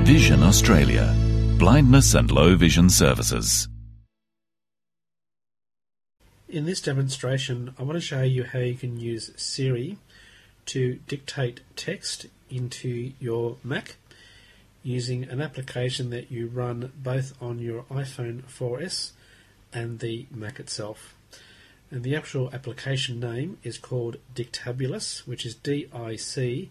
Vision Australia. Blindness and low vision services. In this demonstration, I want to show you how you can use Siri to dictate text into your Mac using an application that you run both on your iPhone 4S and the Mac itself. And the actual application name is called Dictabulus, which is DICTABULUS,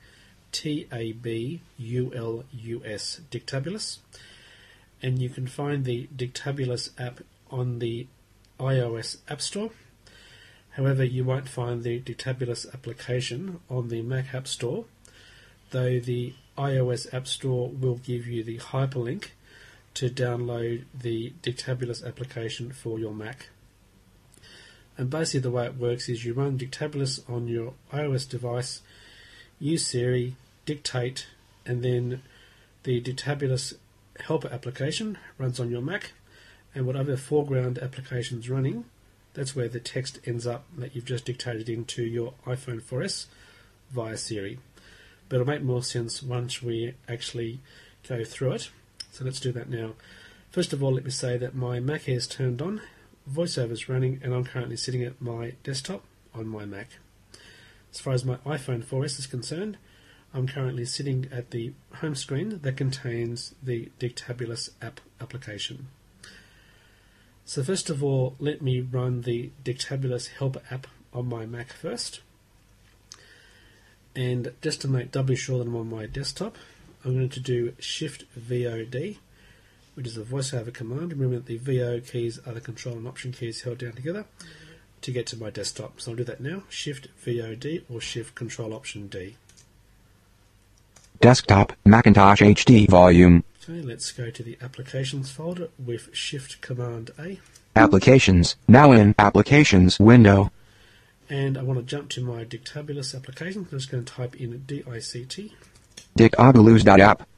Dictabulus. And you can find the Dictabulus app on the iOS App Store. However, you won't find the Dictabulus application on the Mac App Store, though the iOS App Store will give you the hyperlink to download the Dictabulus application for your Mac. And basically the way it works is you run Dictabulus on your iOS device, use Siri, dictate, and then the Dictabulus helper application runs on your Mac, and whatever foreground application is running, that's where the text ends up that you've just dictated into your iPhone 4S via Siri. But it'll make more sense once we actually go through it. So let's do that now. First of all, let me say that my Mac is turned on, VoiceOver is running, and I'm currently sitting at my desktop on my Mac. As far as my iPhone 4S is concerned, I'm currently sitting at the home screen that contains the Dictabulus app application. So first of all, let me run the Dictabulus helper app on my Mac first. And just to make doubly sure that I'm on my desktop, I'm going to do Shift VOD, which is a VoiceOver command. Remember that the VO keys are the Control and Option keys held down together to get to my desktop. So I'll do that now. Shift VOD or Shift Control Option D. Desktop, Macintosh HD volume. Okay, let's go to the Applications folder with Shift Command A. Applications, now in Applications window. And I want to jump to my Dictabulus application. I'm just going to type in DICT. Dictabulus.app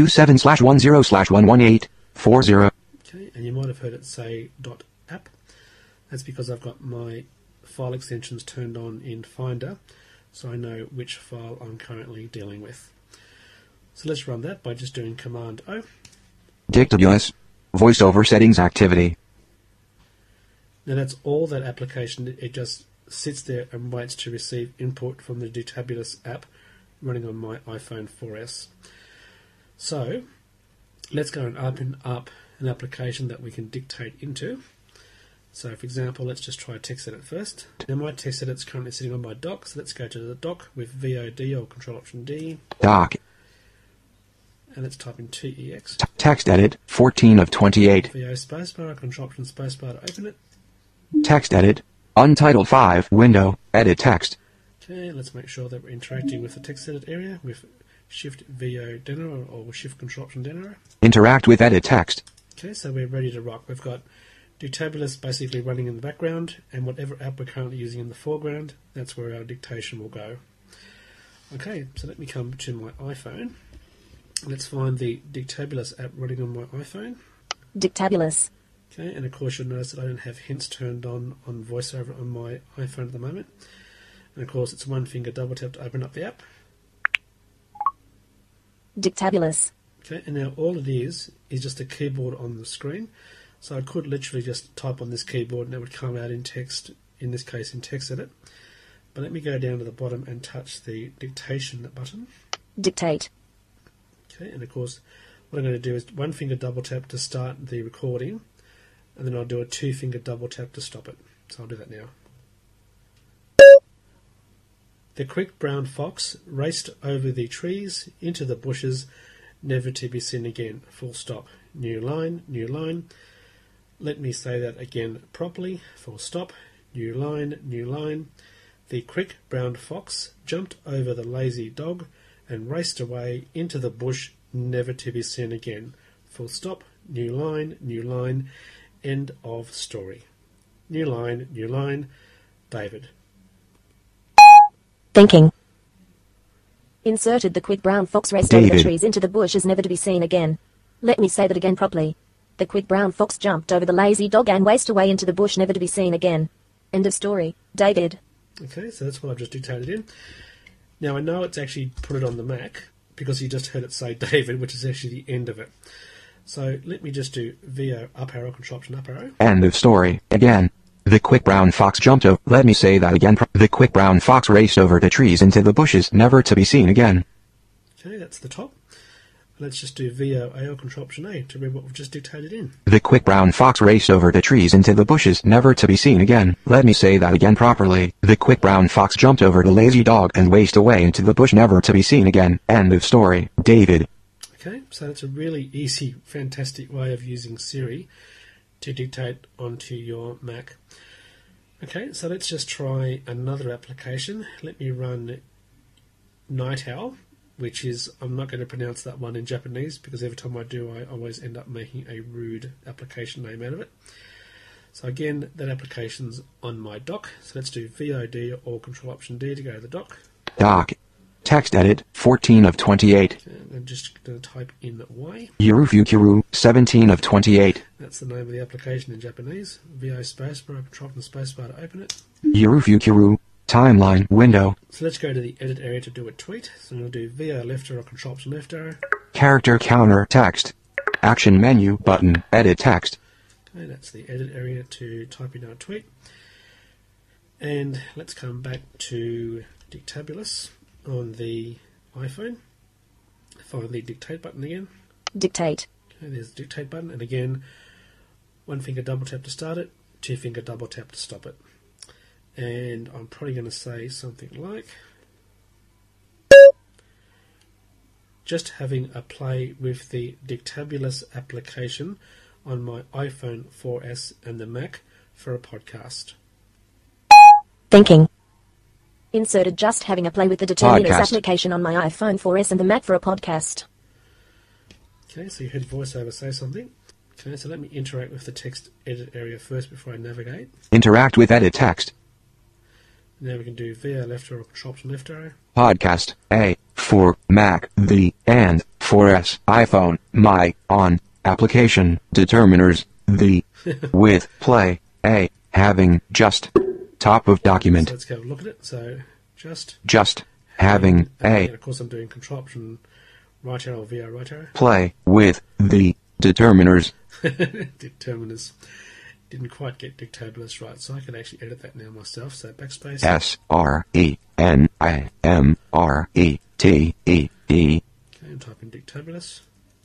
27/10/11840. Okay, and you might have heard it say .app. That's because I've got my file extensions turned on in Finder, so I know which file I'm currently dealing with. So let's run that by just doing Command O. Dictabulus. VoiceOver settings activity. Now that's all that application. It just sits there and waits to receive input from the Dictabulus app running on my iPhone 4S. So let's go and open up an application that we can dictate into. So for example, let's just try TextEdit first. Now my TextEdit is currently sitting on my dock, so let's go to the dock with VOD or Control Option D. Dock. And let's type in TEX. TextEdit 14 of 28. VO spacebar, Control Option spacebar to open it. TextEdit. Untitled 5 window. Edit text. Okay, let's make sure that we're interacting with the TextEdit area with Shift VO down arrow or Shift Control Option down arrow. Interact with edit text. Okay, so we're ready to rock. We've got Dictabulus basically running in the background, and whatever app we're currently using in the foreground, that's where our dictation will go. Okay, so let me come to my iPhone. Let's find the Dictabulus app running on my iPhone. Dictabulus. Okay, and of course you'll notice that I don't have hints turned on VoiceOver on my iPhone at the moment. And of course it's one finger double tap to open up the app. Dictabulus. Okay, and now all it is just a keyboard on the screen. So I could literally just type on this keyboard and it would come out in text, in this case in TextEdit. But let me go down to the bottom and touch the dictation button. Dictate. Okay, and of course what I'm going to do is one finger double tap to start the recording, and then I'll do a two finger double tap to stop it. So I'll do that now. The quick brown fox raced over the trees, into the bushes, never to be seen again. Full stop. New line, new line. Let me say that again properly. Full stop. New line, new line. The quick brown fox jumped over the lazy dog and raced away into the bush, never to be seen again. Full stop. New line, new line. End of story. New line, David. Thinking. Inserted the quick brown fox raced over the trees into the bushes never to be seen again. Let me say that again properly. The quick brown fox jumped over the lazy dog and raced away into the bush never to be seen again. End of story. David. Okay, so that's what I've just dictated in. Now I know it's actually put it on the Mac, because you just heard it say David, which is actually the end of it. So let me just do VO up arrow, control option up arrow. End of story. Again. The quick brown fox jumped over. Let me say that again. The quick brown fox raced over the trees into the bushes, never to be seen again. Okay, that's the top. Let's just do VO AO, control option A to read what we've just dictated in. The quick brown fox raced over the trees into the bushes, never to be seen again. Let me say that again properly. The quick brown fox jumped over the lazy dog and raced away into the bush, never to be seen again. End of story. David. Okay, so that's a really easy, fantastic way of using Siri to dictate onto your Mac. Okay, so let's just try another application. Let me run Night Owl, which is, I'm not going to pronounce that one in Japanese because every time I do I always end up making a rude application name out of it. So again, that application's on my dock. So let's do VOD or control option D to go to the dock. Dock. Text edit, 14 of 28. And I'm just going to type in Y. Yurufukiru, 17 of 28. That's the name of the application in Japanese. VO spacebar, control option spacebar to open it. Yurufukiru, timeline window. So let's go to the edit area to do a tweet. So I'm going to do VO left arrow, control option left arrow. Character counter text. Action menu button, edit text. Okay, that's the edit area to type in our tweet. And let's come back to Dictabulous on the iPhone. Find the dictate button again. Dictate. Okay, there's the dictate button, and again, one finger double tap to start it, two finger double tap to stop it. And I'm probably going to say something like, just having a play with the Dictabulous application on my iPhone 4S and the Mac for a podcast. Thinking. Inserted just having a play with the Determinus Podcast. application on my iPhone 4S and the Mac for a podcast. Okay, so you heard VoiceOver say something. Okay, so let me interact with the text edit area first before I navigate. Interact with edit text. Now we can do VO left arrow, control option left arrow. Podcast. A. For Mac. The. And. 4S. iPhone. My. On. Application. Determiners. The. With. Play. A. Having. Just. Top of document. So let's go look at it. So just having and a of course I'm doing control option right arrow VO right arrow. play with the determiners. Determiners. Didn't quite get Dictabulous right, so I can actually edit that now myself. So backspace. SRENIMRETE. Okay, and type in Dictabulous.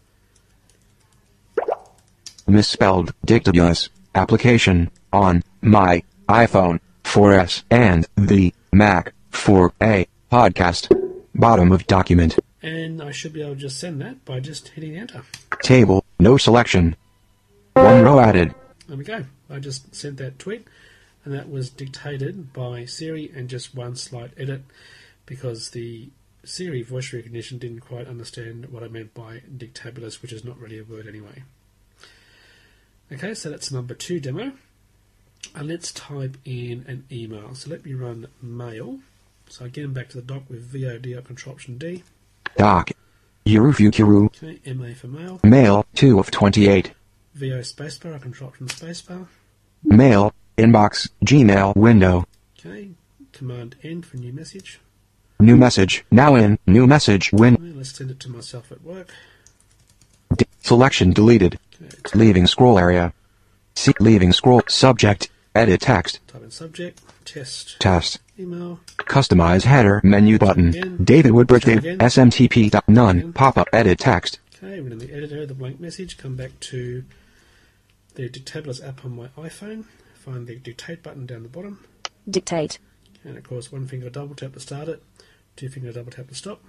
Misspelled Dictabulous application on my iPhone 4S and the Mac for a podcast. Bottom of document. And I should be able to just send that by just hitting enter. Table. No selection. One row added. There we go. I just sent that tweet, and that was dictated by Siri, and just one slight edit because the Siri voice recognition didn't quite understand what I meant by Dictabulous, which is not really a word anyway. Okay, so that's number 2 demo. And let's type in an email. So let me run mail. So again, back to the dock with VOD up control option D. Doc. Yurufukiru. Okay, MA for mail. Mail. 2 of 28. VO spacebar, control option spacebar. Mail. Inbox. Gmail. Window. Okay, Command N for new message. New message. Now in. New message. Win. Okay, let's send it to myself at work. Selection deleted. Okay, Leaving scroll area. Leaving scroll. Subject. Edit text. type in subject, test, Test. email. Customize header. Menu button. Again. David Woodbridge. Try again. SMTP. None. Again. Pop-up. Edit text. Okay, we're in the editor, the blank message. Come back to the Dictabulous app on my iPhone. Find the dictate button down the bottom. Dictate. And of course, one finger double tap to start it, two finger double tap to stop.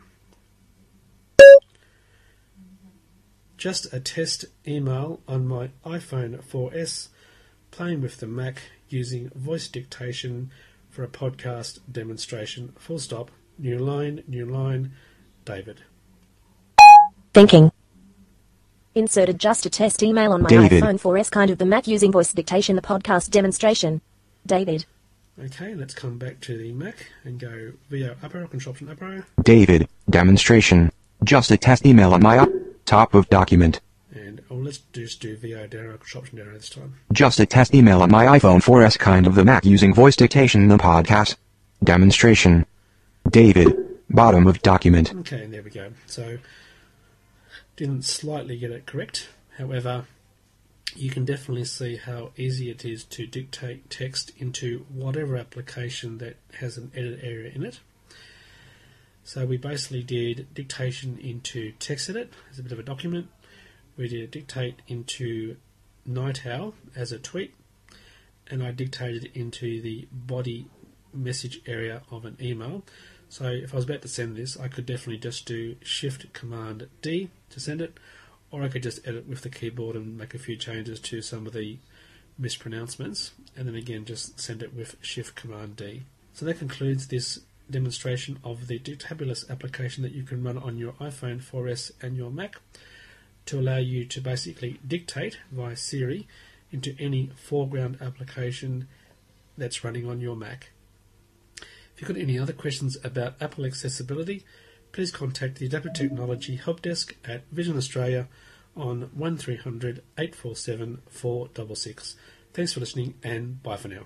Just a test email on my iPhone 4S, playing with the Mac using voice dictation for a podcast demonstration. Full stop. New line, David. Thinking. Inserted just a test email on my David. iPhone 4S, kind of the Mac using voice dictation, the podcast demonstration. David. Okay, let's come back to the Mac and go VO up arrow, control option up arrow. David. Demonstration. Just a test email on my top of document. And let's just do VO down arrow, control option down arrow this time. Just a test email on my iPhone 4S, kind of the Mac using voice dictation, the podcast demonstration. David. Bottom of document. Okay, and there we go. So, didn't slightly get it correct. However, you can definitely see how easy it is to dictate text into whatever application that has an edit area in it. So we basically did dictation into TextEdit as a bit of a document. We did dictate into Night Owl as a tweet, and I dictated into the body message area of an email. So if I was about to send this, I could definitely just do Shift-Command-D to send it, or I could just edit with the keyboard and make a few changes to some of the mispronouncements, and then again just send it with Shift-Command-D. So that concludes this demonstration of the Dictabulous application that you can run on your iPhone 4S and your Mac to allow you to basically dictate via Siri into any foreground application that's running on your Mac. If you've got any other questions about Apple accessibility, please contact the Adaptive Technology Help Desk at Vision Australia on 1300 847 466. Thanks for listening, and bye for now.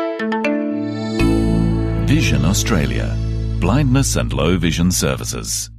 Vision Australia. Blindness and low vision services.